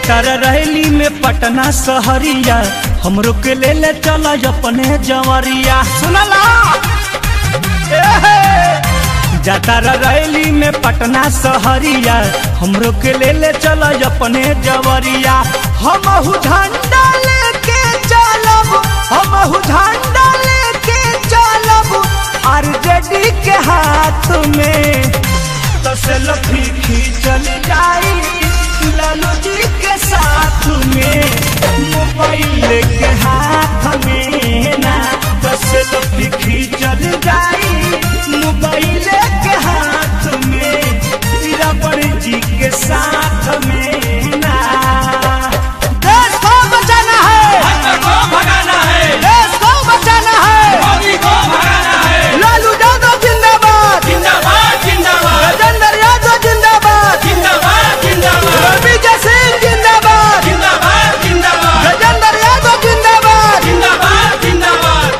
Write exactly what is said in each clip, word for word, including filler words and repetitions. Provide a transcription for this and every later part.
जाता रैली में पटना शहरिया हमरो के ले ले चला अपने जवरिया सुनला जाता रैली में पटना शहरिया हमरो के ले ले चला अपने जवरिया हमहु झंडा लेके चलब हमहु झंडा लेके चलब आरजेडी के हाथ में तो सेल्फी खींचल जाई लालू जी के साथ में मोबाइल के हाथ में ना तो सेल्फी खींचल जाई मोबाइल के हाथ में रबड़ जी के साथ में ना। देश को बचाना है, को भगाना है, देश को बचाना है, मोदी को भगाना है। लालू यादव जिंदाबाद जिंदाबाद जिंदाबाद, राजेंद्र यादव जिंदाबाद जिंदाबाद जिंदाबाद, रविजय सिंह जिंदाबाद जिंदाबाद जिंदाबाद, राजेंद्र यादव जिंदाबाद जिंदाबाद जिंदाबाद।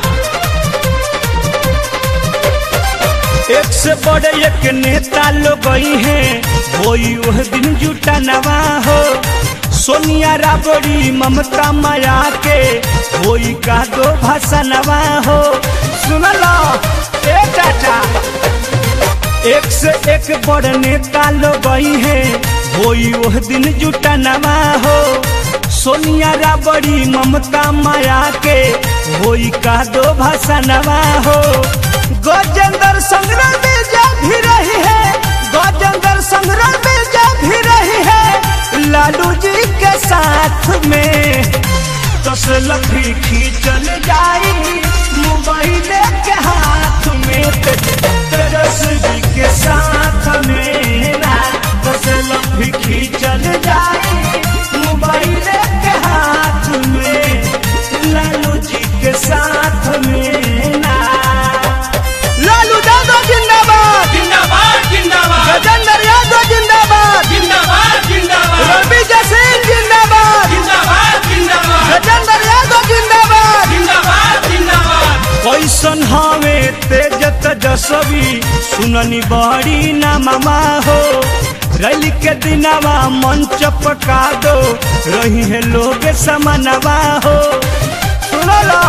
एक से बड़े एक नेता लोग हैं वही वह दिन जुटा नवा हो सोनिया राबड़ी ममता माया के वही का दो भाषा नवा हो सुनला ए चाचा एक से एक बड़े नेता लोग हैं वही वह दिन जुटा नवा हो सोनिया राबड़ी ममता माया के वही का दो भाषा नवा हो गजेंद्र संग्राम में जा भी रही है गजेंद्र संग्राम में जा भी रही है लालू जी के साथ में तो सेल्फी खींचल जाई मोबाइल के हाथ में तेजस्वी के साथ में ना तो सेल्फी खींचल जाई मोबाइल के हाथ में लालू जी के साथ में ना। लालू यादव जिंदाबाद जिंदाबाद जिंदाबाद, राजेंद्र यादव जिंदाबाद जिंदाबाद जिंदाबाद, रविजय सिंह जिंदाबाद जिंदाबाद जिंदाबाद, राजेंद्र यादव जिंदाबाद जिंदाबाद जिंदाबाद। कैसन हवे तेज तेजस्वी सुननी बड़ी नामा हो रैली के दिनवा मंच पका दो रही है लोग समनवा हो सुनला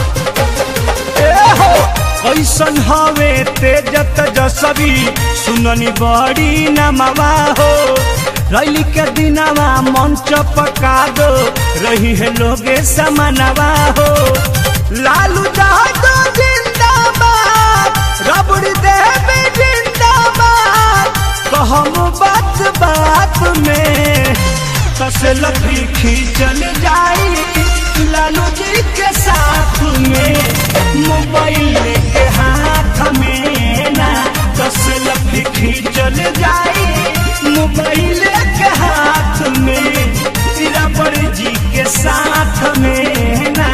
ए हो कैसन हवे तेज तेजस्वी सुननी बड़ी नमवा हो रैली के दिनवा मंच पका दो रही है लोगे समनवा हो लालू यादव जिंदाबाद रबड़ी देवी जिंदाबाद कहम बात बात में तो सेल्फी खींचल जाई लालू जी के साथ में मोबाइल के हाथ में ना तो सेल्फी खींचल जाई मोबाइल के हाथ में रबड़ जी के साथ में ना।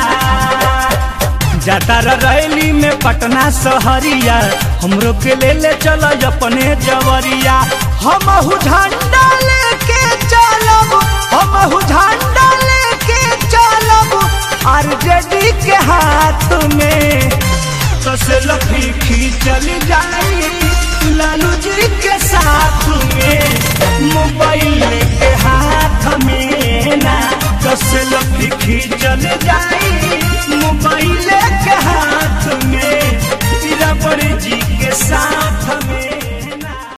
जाता रैली में पटना शहरिया हमरो के ले ले चलो अपने जवरिया हमहु झंडा लेके चलब हमहु झंडा लेके चलब आरजेडी के हाथ में तो सेल्फी खींचल जाई लालू जी के साथ में मोबाइल के हाथ में ना तो सेल्फी खींचल जाई